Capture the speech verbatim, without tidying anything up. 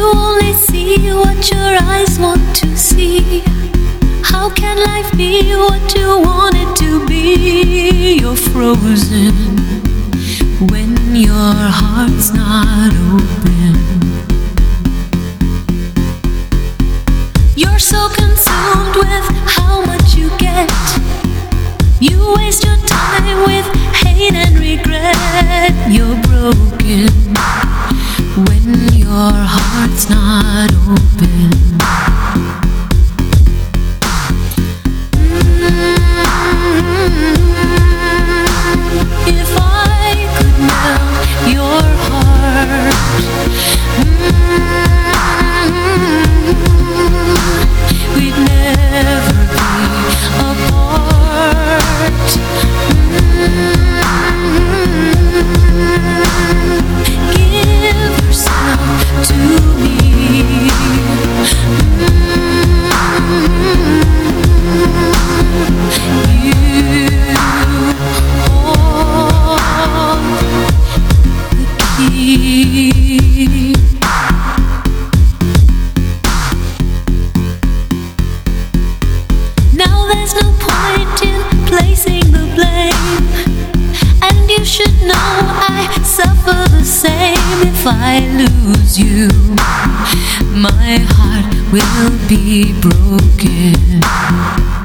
You only see what your eyes want to see. How can life be what you want it to be? You're frozen when your heart's not open. You're so consumed with how much you get. You waste your time with hate and regret. You're broken when your heart's not open. If I could melt your heart, mm, we'd never be apart. Mm, give yourself to me. Mm, you now there's no point in placing the blame, and you should know I suffer the same. If I lose you, my heart will be broken.